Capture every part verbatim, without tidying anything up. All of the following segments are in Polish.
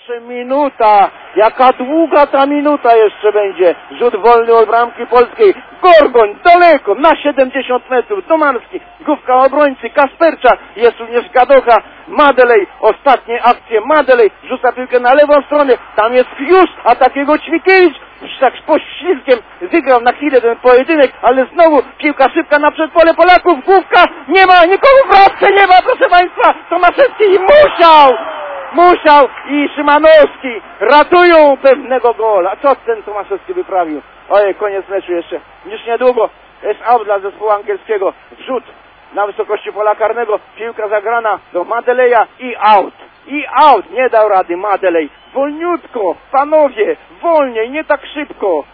jeszcze minuta. Jaka długa ta minuta jeszcze będzie. Rzut wolny od bramki polskiej. Gorgoń daleko, na siedemdziesiąt metrów. Tomarski, główka obrońcy, Kasperczak. Jest również Gadocha. Madelej, ostatnie akcje. Madelej rzuca piłkę na lewą stronę. Tam jest już, a takiego Ćwikiewicz tak z poślizgiem wygrał na chwilę ten pojedynek, ale znowu piłka szybka na przedpole Polaków. Główka, nie ma nikogo w bramce, nie ma, proszę Państwa. Tomaszewski musiał, musiał i Szymanowski ratują pewnego gola. Co ten Tomaszewski wyprawił? Ojej, koniec meczu jeszcze. Już niedługo jest out dla zespołu angielskiego. Wrzut na wysokości pola karnego. Piłka zagrana do Madeleja i out. I out. Nie dał rady Madelej. Wolniutko, panowie, wolniej, nie tak szybko.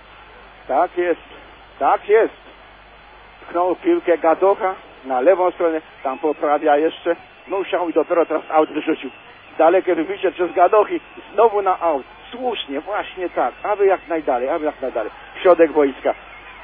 Tak jest, tak jest. Pchnął piłkę Gadocha na lewą stronę. Tam poprawia jeszcze. Musiał i dopiero teraz out wyrzucił. Dalekie wybicie przez Gadochy. Znowu na out. Słusznie, właśnie tak. Aby jak najdalej, aby jak najdalej. Środek wojska.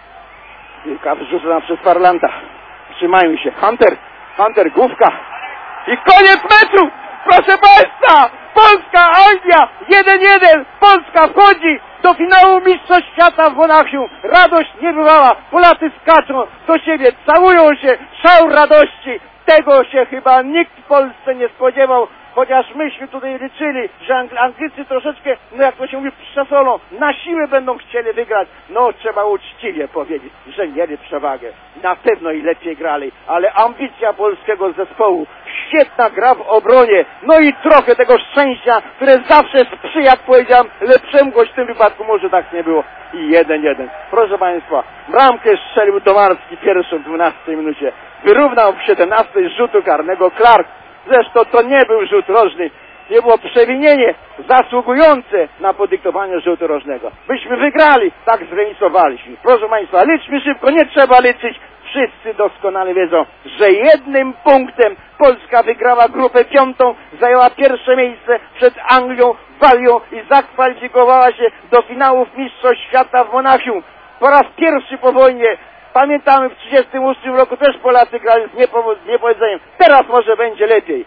Piłka wyrzucona przez Farlanta. Trzymają się. Hunter, Hunter, główka. I koniec meczu! Proszę Państwa! Polska, Anglia! jeden jeden! Polska wchodzi do finału Mistrzostw Świata w Monachium. Radość niebywała. Polacy skaczą do siebie, całują się. Szał radości. Tego się chyba nikt w Polsce nie spodziewał. Chociaż myśmy tutaj liczyli, że Anglicy troszeczkę, no jak to się mówi, przesolą, na siłę będą chcieli wygrać. No trzeba uczciwie powiedzieć, że mieli przewagę. Na pewno i lepiej grali, ale ambicja polskiego zespołu, świetna gra w obronie, no i trochę tego szczęścia, które zawsze sprzyja, jak powiedziałem, lepszemu, choć w tym wypadku może tak nie było. I jeden jeden. Proszę Państwa, bramkę strzelił Tomarski pierwszą w dwunastej minucie. Wyrównał w siedemnastej rzutu karnego Clark. Zresztą to nie był rzut rożny. Nie było przewinienie zasługujące na podyktowanie rzutu rożnego. Byśmy wygrali, tak zremisowaliśmy. Proszę Państwa, liczmy szybko, nie trzeba liczyć. Wszyscy doskonale wiedzą, że jednym punktem Polska wygrała grupę piątą, zajęła pierwsze miejsce przed Anglią, Walią i zakwalifikowała się do finałów Mistrzostw Świata w Monachium. Po raz pierwszy po wojnie. Pamiętamy, w trzydziestym ósmym roku też Polacy grali z niepo niepowodzeniem. Teraz może będzie lepiej.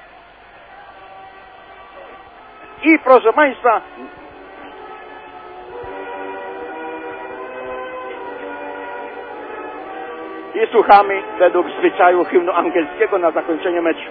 I proszę Państwa, i słuchamy według zwyczaju hymnu angielskiego na zakończenie meczu.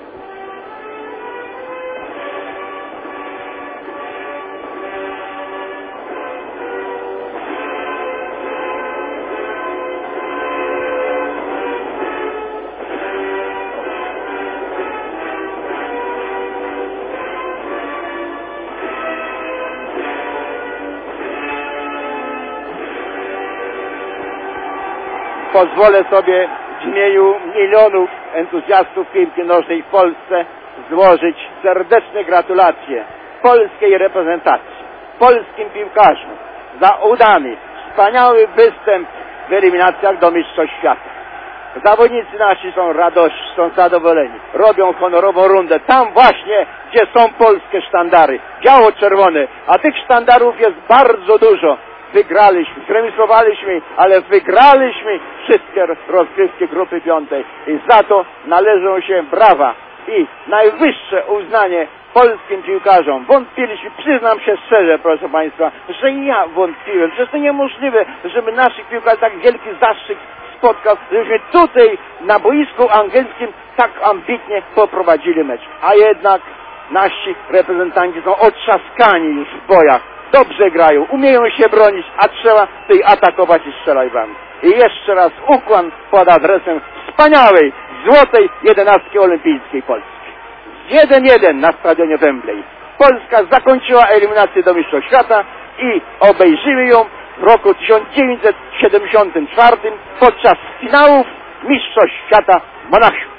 Pozwolę sobie w imieniu milionów entuzjastów piłki nożnej w Polsce złożyć serdeczne gratulacje polskiej reprezentacji, polskim piłkarzom za udany, wspaniały występ w eliminacjach do Mistrzostw Świata. Zawodnicy nasi są radości, są zadowoleni, robią honorową rundę tam właśnie, gdzie są polskie sztandary, biało-czerwone, a tych sztandarów jest bardzo dużo. Wygraliśmy, zremisowaliśmy, ale wygraliśmy wszystkie rozgrywki grupy piątej i za to należą się brawa i najwyższe uznanie polskim piłkarzom. Wątpiliśmy, przyznam się szczerze, proszę Państwa, że ja wątpiłem, że to niemożliwe, żeby naszych piłkarzy tak wielki zastrzyk spotkał, żebyśmy tutaj na boisku angielskim tak ambitnie poprowadzili mecz. A jednak nasi reprezentanci są otrzaskani już w bojach. Dobrze grają, umieją się bronić, a trzeba tutaj atakować i strzelać wam. I jeszcze raz ukłon pod adresem wspaniałej, złotej jedenastki olimpijskiej Polski. jeden jeden na stadionie Wembley. Polska zakończyła eliminację do Mistrzostw Świata i obejrzymy ją w roku tysiąc dziewięćset siedemdziesiątym czwartym podczas finałów Mistrzostw Świata w Monachium.